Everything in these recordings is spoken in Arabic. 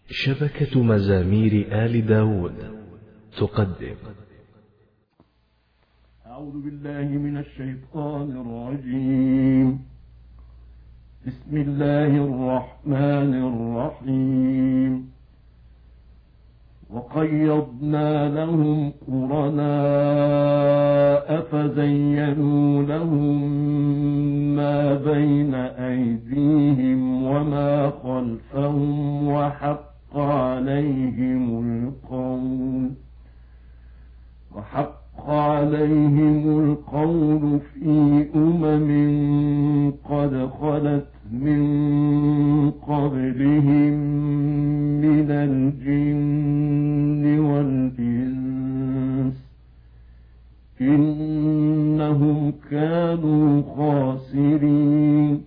شبكة مزامير آل داود تقدم. أعوذ بالله من الشيطان الرجيم. بسم الله الرحمن الرحيم. وقيضنا لهم قرناء فزينوا لهم ما بين أيديهم وما خلفهم وحق عليهم القول في قد خلت من قبلهم من الجن والإنس إنهم كانوا خاسرين.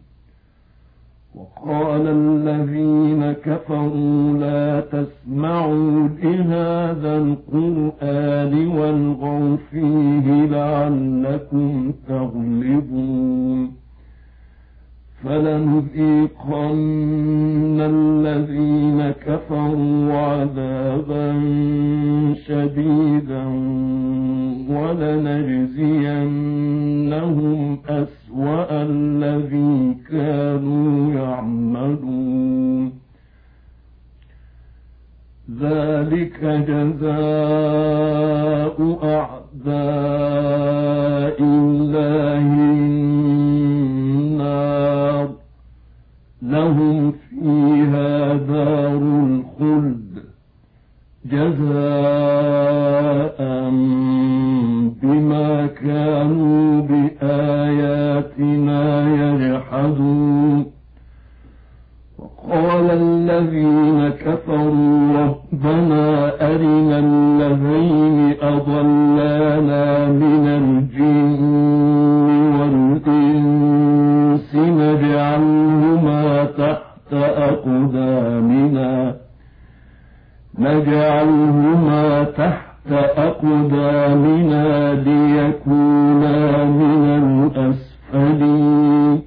وقال الذين كفروا لا تسمعوا لهذا القرآن والغوا فيه لعلكم تغلبون. فلنذيقن الذين كفروا عذابا شديدا ولنجزينهم أسوأ الذي كانوا يعملون. ذلك جزاء أعداء الله النار لهم فيها دار الخلد جزاء بما كانوا بآياتنا يجحدون. وقال الذين كفروا ربنا أرنا الذين أضلانا من الجن والإنس نجعلهما تحت أقدامنا ليكونا من الأسفلين.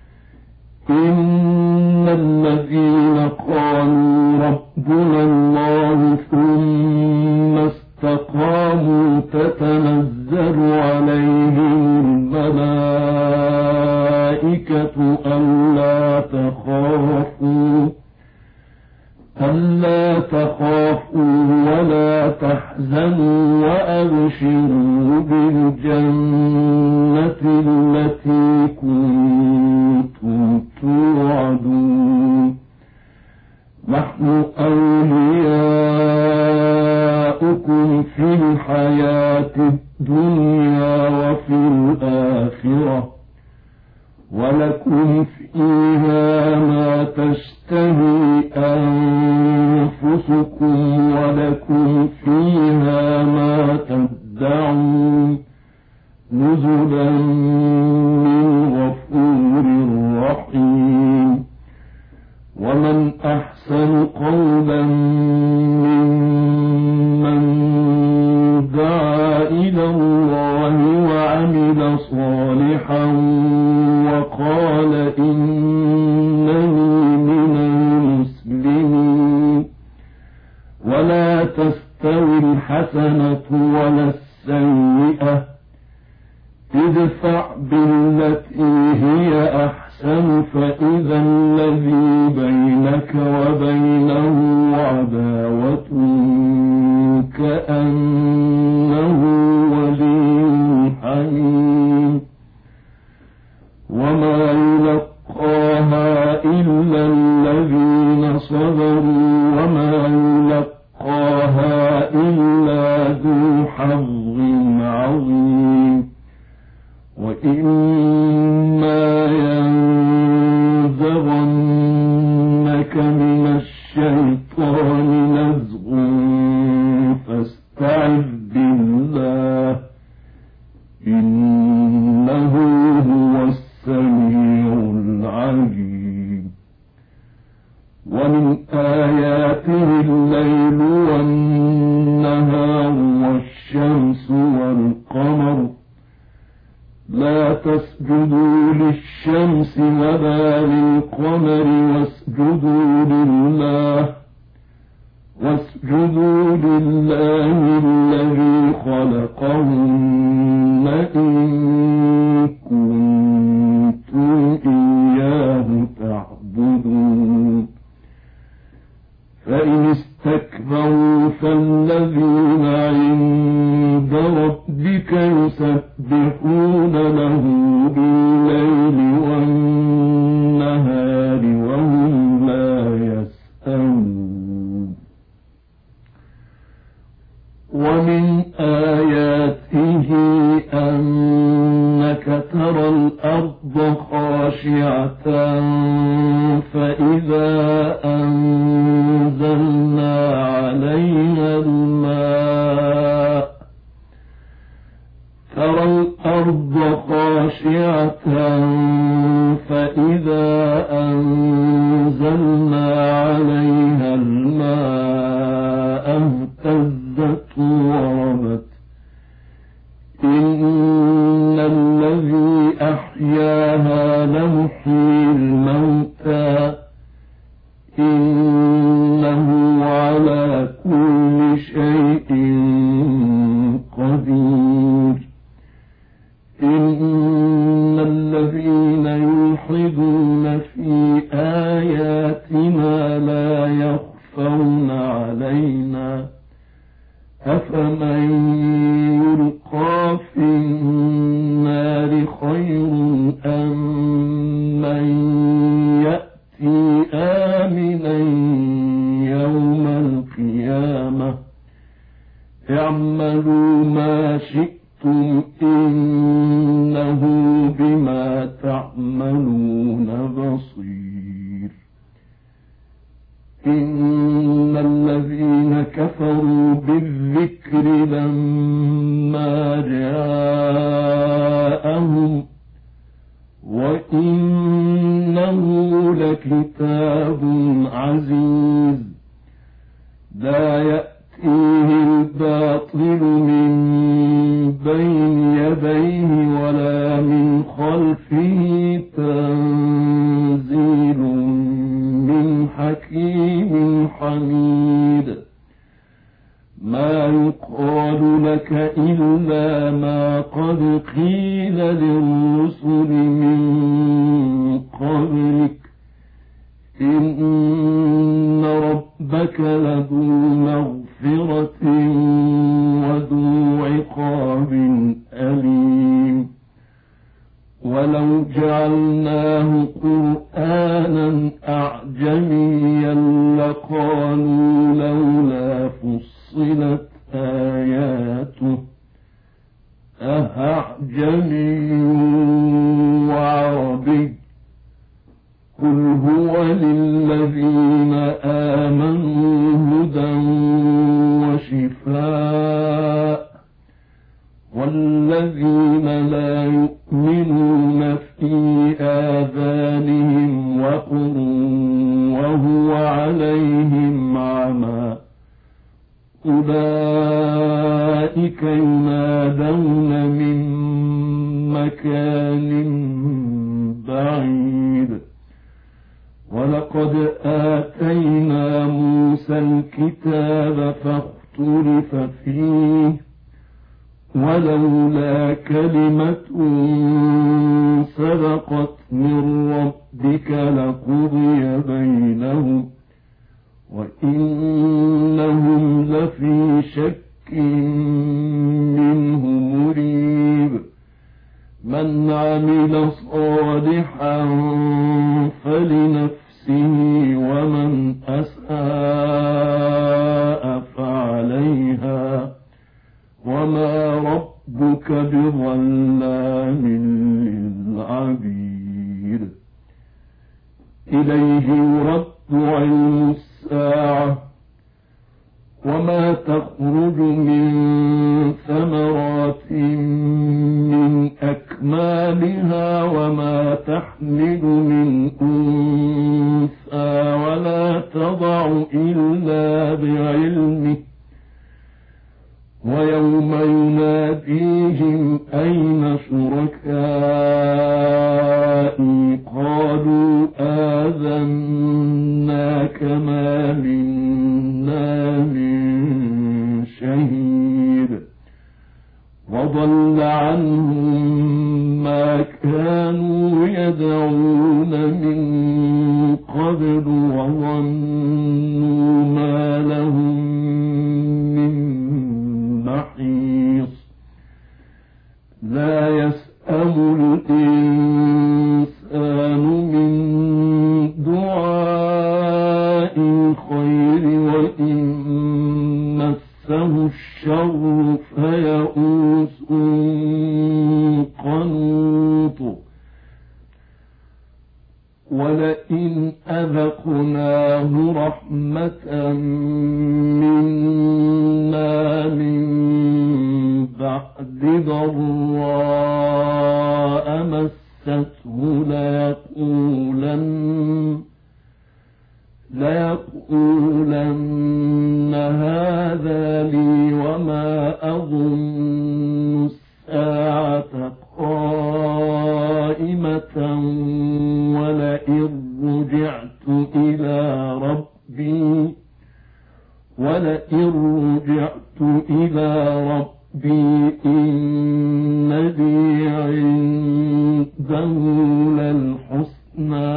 إن الذين قالوا ربنا الله ثم استقاموا تتنزل عليهم الملائكة ألا تخافوا ولا تحزنوا وأبشروا بالجنة التي كنتم توعدون. نحن أولياؤكم في الحياة الدنيا وفي الآخرة ولكم فيها ما تشتهي أنفسكم ولكم فيها ما تدعون نزلا من غفور رحيم. ومن أحسن قولا ممن دعا إلى الله وعمل صالحا وقال إنني من المسلمين. ولا تستوي الحسنة ولا السيئة ادفع بالتي هي أحسن فإذا الذي بينك وبينه عداوة كأنه ولي حميم. وما يلقاها إلا الذين صبروا وما يلقاها إلا ذو حظ عظيم. وإما ينزغنك من الشيطان نزغ فاستعذ بالله إنه هو السميع العليم. ومن آياته الليل والنهار والشمس والقمر لا تسجدوا للشمس ولا للقمر واسجدوا لله اسجدوا لله الذي خلقهن إن كنتم إياه تعبدون فإن استكبروا فالذين عند ربك يسبحون له بالليل والنهار وهم لا يسأمون ومن آياته أنك ترى الأرض خاشعة فإذا أنزلنا عليها الماء ترى الأرض خاشعة فإذا أنزلنا عليها الماء اهتزت وربت إن الذي أحياها لمحيي الموتى إنه على كل شيء قدير إن الذين يلحدون في آياتنا لا يخفون علينا أفمن يلقى في النار خير أم من يأتي آمنا يوم القيامة اعملوا ما شئتم إنه بما تعملون بصير إن الذين كفروا بالذكر لما جاءهم وإنه لكتاب عزيز لا يأتيه الباطل من بين يديه ولا من خلفه تنزيل من حكيم حميد ما يقال لك إلا ما قد قيل للرسل من قبلك إن ربك لذو مغفرة وذو عقاب أليم ولو جعلناه قرآنا أعجميا لقالوا لولا فصلت آياته أأعجمي وعربي قل هو للذين آمنوا هدى وشفاء والذين لا يؤمنون في آذانهم وقر وهو عليهم عمى أولئك ينادون من مكان بعيد ولقد آتينا موسى الكتاب فاختلف فيه ولولا كلمة سبقت من ربك لقضي بينهم وإنهم لفي شك منه مريب من عمل صالحا فلنفسه ومن أساء فعليها وما ربك بظلام للعبيد إليه يرد علم الساعة وما تخرج من ثمرات من أكمالها وما تحمل من أنثى ولا تضع إلا بعلمه ويوم يناديهم أين شركائي قالوا آذناك ما منا من وضل عنهم ما كانوا يدعون من قبل وظنوا ما لهم من محيص لا يسأم الإنسان من دعاء الخير وإن مسه الشر فيئوس قنوط ولئن أذقناه رحمة منا من بعد ضراء مسته ليقولن هذا لي وما أظن الساعة قائمة ولئن رجعت إلى ربي إن لي عنده للحسنى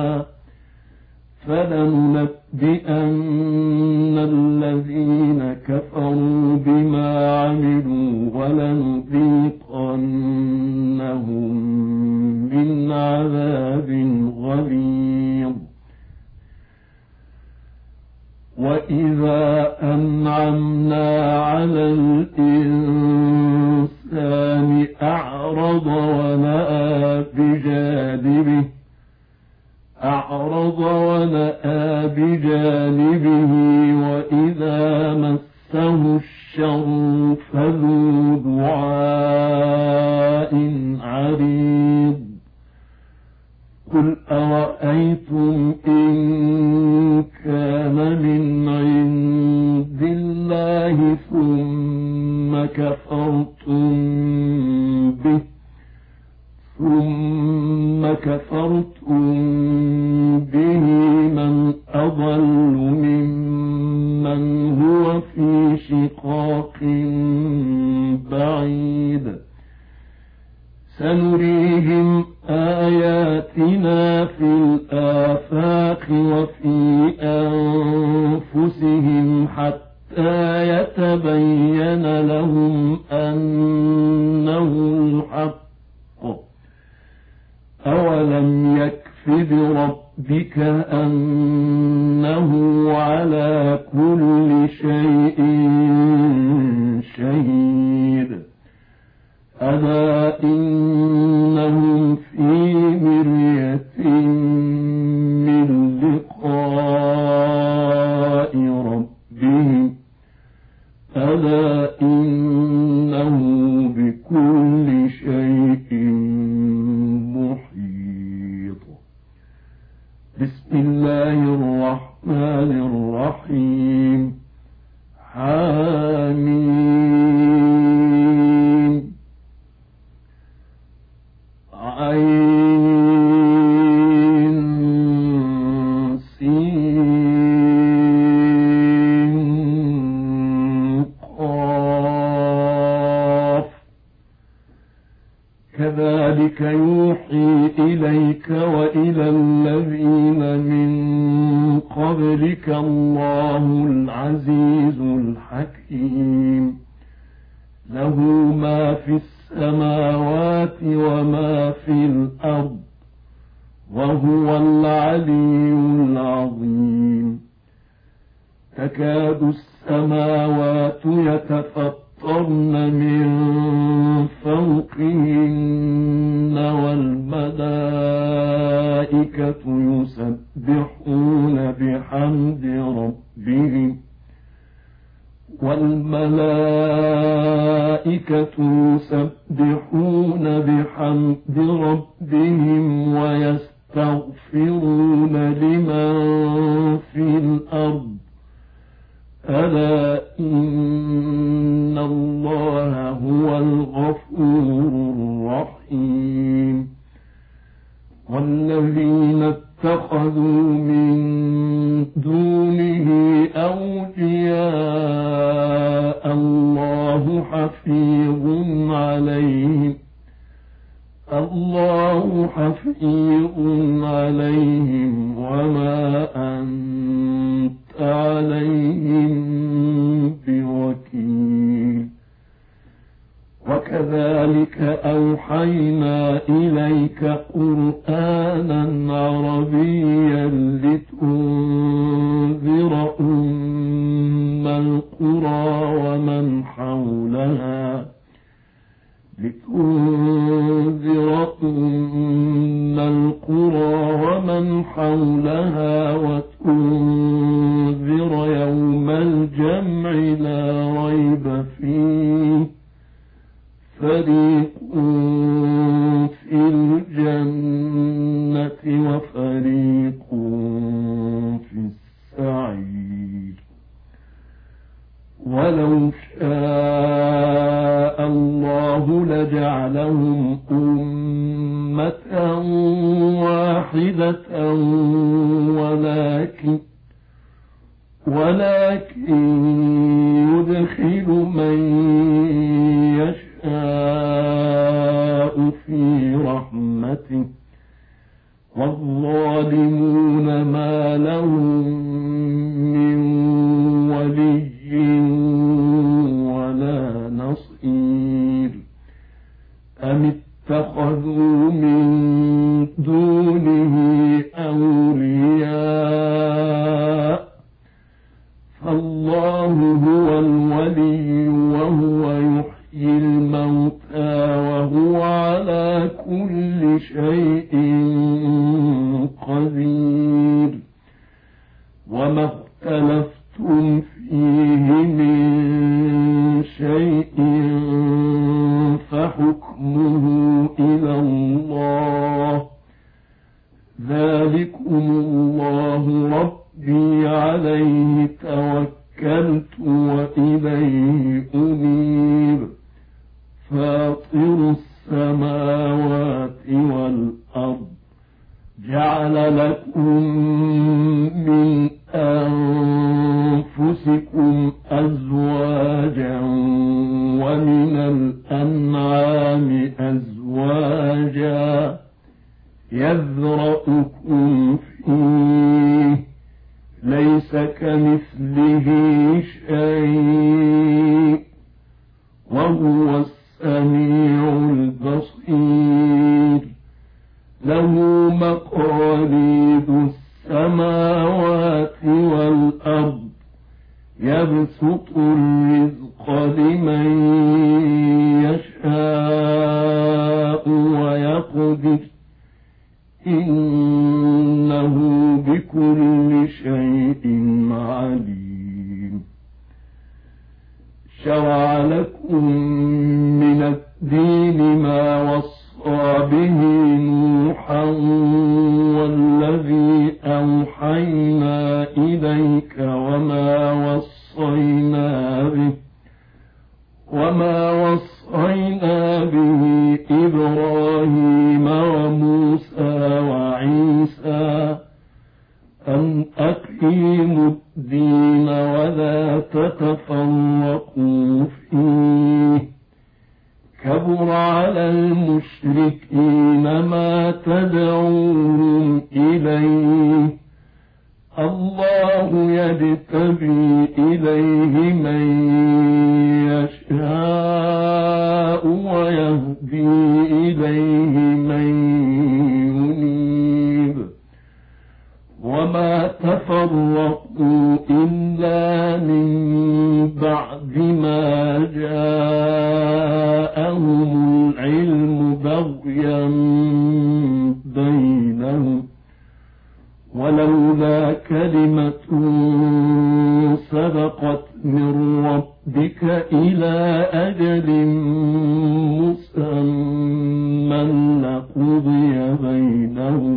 فلننبئن الذين كفروا بما عملوا ولنذيقنهم من عذاب غليظ وإذا أنعمنا على الإنسان أعرض ونأى بجانبه وإذا مسه الشر فذو دعاء عريض قل أرأيتم إن كان من عند الله ثم كفرتم به من أضل ممن هو في شقاق بعيد سنريهم آياتنا في الآفاق وفي أنفسهم حتى يتبين لهم أنه الحق أولم يكف بربك أنه على كل شيء شهيد ألا إنهم في مرية من لقاء ربهم ألا إنه بكل شيء محيط بسم الله الرحمن الرحيم حميم عين سين قاف كذلك يوحي إليك وإلى الذين من قبلك الله العزيز الحكيم له ما في السماوات وما في الأرض وهو العلي العظيم تكاد السماوات يتفطرن من فوقهن والملائكة يسبحون بحمد ربهم ويستغفرون لمن في الأرض ألا إن الله هو الغفور الرحيم والذين اتخذوا من دونه أولياء الله الله حفيظ عليهم وما أنت عليهم بوكيل وكذلك أوحينا إليك قرآنا عربيا لتنذر أم القرى ومن حولها وتنذر يوم الجمع لا ريب فيه فريق في الجنة وفريق في السعير ولو شاء الله لجعلهم أمة واحدة ولكن يدخل من يشاء في رحمته والظالمون ما لهم من ولي ولا نصير أم اتخذوا من دونه أولياء فالله هو الولي وهو يحيي الموتى وهو على كل شيء قدير وما اختلفتم فيه من شيء فحكمه إلى الله ذلكم الله ربي عليه توكلت وإليه أنيب فاطر السماوات والأرض جعل لكم من أنفسكم أزواجا ومن الأنعام أزواجا يذرأكم فيه ليس كمثله شيء وهو السميع البصير له مقاليد السماوات والأرض يبسط الرزق لمن يشاء ويقدر إنه بكل شيء عليم شرع لكم من الدين ما وصى به نوحا والذي أوحينا إليك وما وصينا به إبراهيم وموسى وعيسى أن أقيموا الدين ولا تتفرقوا فيه كبر على المشركين ما تدعوهم إليه الله يجتبي إليه من يشاء ويهدي إليه من ينيب وما تفرقوا إلا من بعد ما جاءهم العلم بغيا بينهم ولولا كلمة سبقت من ربك إلى أجل مسمى لقضي بينهم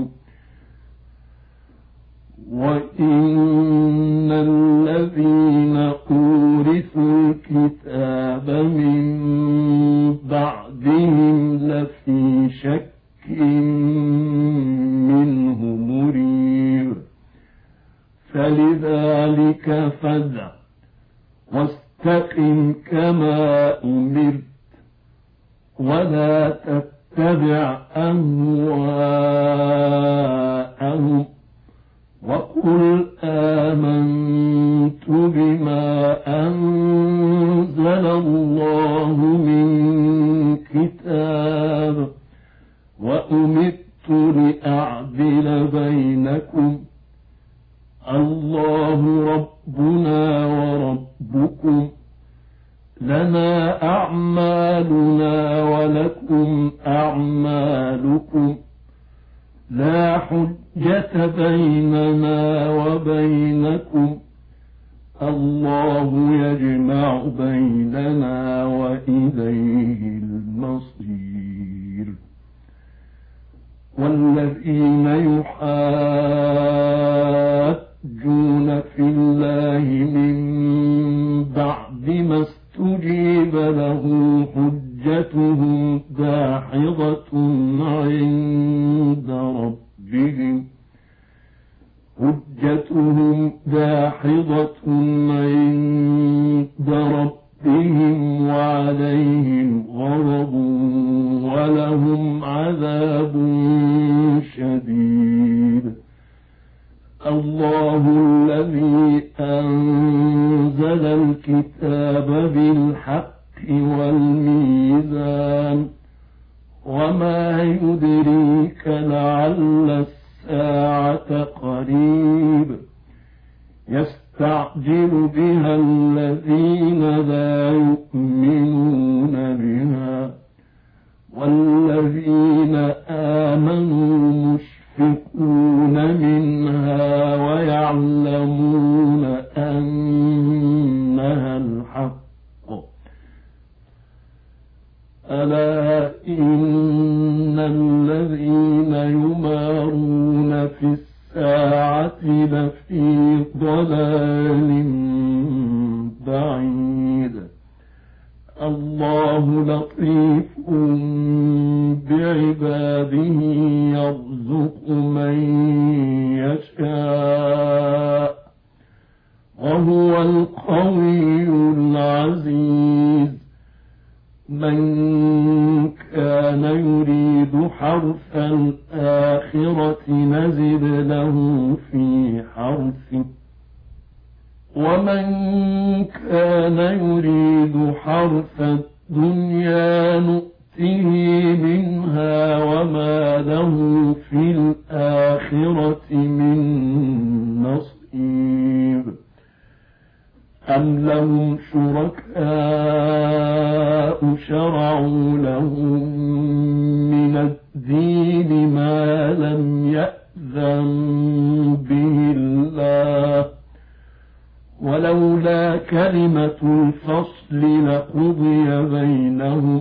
وإن الذين أورثوا الكتاب من بعدهم لفي شك منه مريب فلذلك فادع فاستقم كما أمرت ولا تتبع أهواءهم وقل آمنت بما أنزل الله من كتاب وأمرت لأعدل بينكم الله ربنا وربكم لنا أعمالنا ولكم أعمالكم لا حجة بيننا وبينكم الله يجمع بيننا وإليه المصير والذين يحاجون في الله من بعد ما استجيب له حجتهم داحضة عند ربهم وعليهم غضب ولهم عذاب شديد الله الذي أنزل الكتاب بالحق والميزان وما يدريك لعل الساعة قريب يستعجل بها الذين لا يؤمنون بها والذين آمنوا مشفقون منها ويعلمون أنها الحق ألا إن الذين يمارون في الساعة لفي ضلال بعيد الله لطيف بعباده يرزق من يشاء وهو القوي العزيز من كان يريد حرث الآخرة نزد له في حرثه ومن كان يريد حرث الدنيا نؤته منها وما له في الآخرة من نصيب أم لهم شركاء شرعوا لهم من الدين ما لم يأذن به الله ولولا كلمة الفصل لقضي بينهم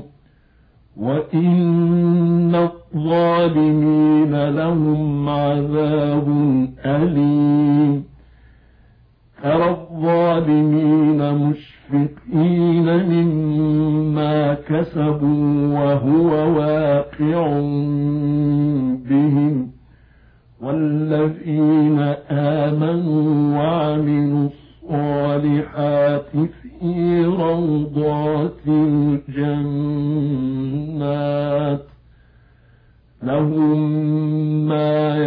وإن الظالمين لهم عذاب أليم ترى الظالمين مشفقين مما كسبوا وهو واقع بهم والذين آمنوا وعملوا الصالحات في روضات الجنات لهم ما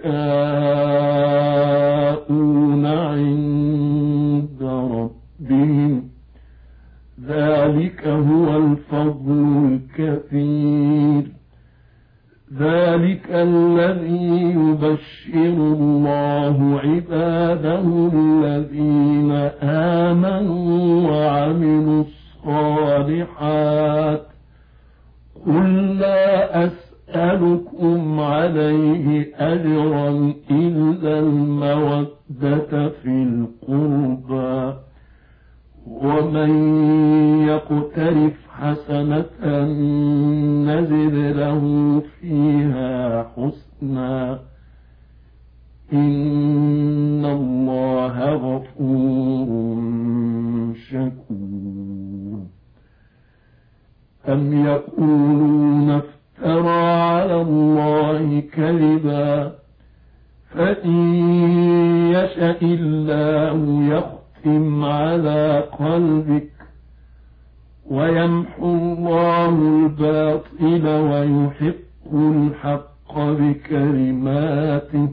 يشاءون عند ربهم ذلك هو الفضل الكبير ذلك الذي يبشر الله عباده الذين آمنوا وعملوا الصالحات قل لا أسألكم عليه أجرا إلا المودة في القربى ومن يقترف حسنة نزد له فيها حسنا إن الله غفور شكور أم يقولون افترى على الله كذبا فإن يشأ الله يختم يختم على قلبك ويمحو الله الباطل ويحق الحق بكلماته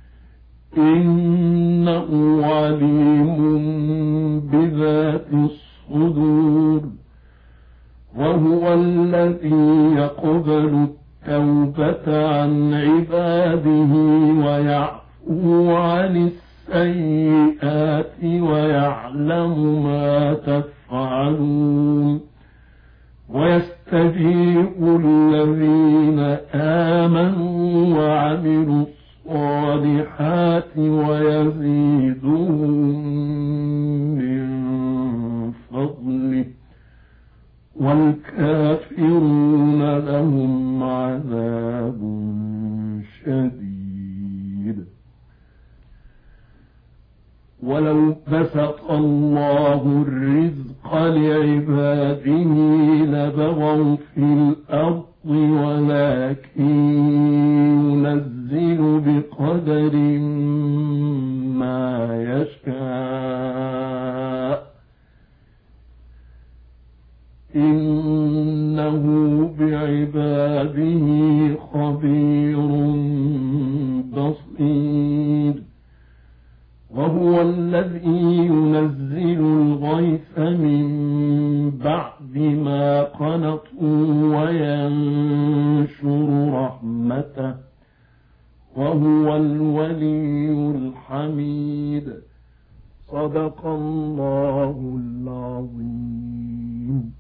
إنه عليم بذات الصدور وهو الذي يقبل التوبة عن عباده ويعفو عن السيئات ويعلم ما تفعلون ويستجيب الذين آمنوا وعملوا الصالحات ويزيدهم من فضله والكافرون لهم عذاب شديد ولو بسط الله الرزق لعباده لبغوا في الأرض ولكن ينزل بقدر ما يشاء إنه بعباده خبير بصير وهو الذي ينزل الغيث من بعد ما قنطوا وينشر رحمته وهو الولي الحميد صدق الله العظيم.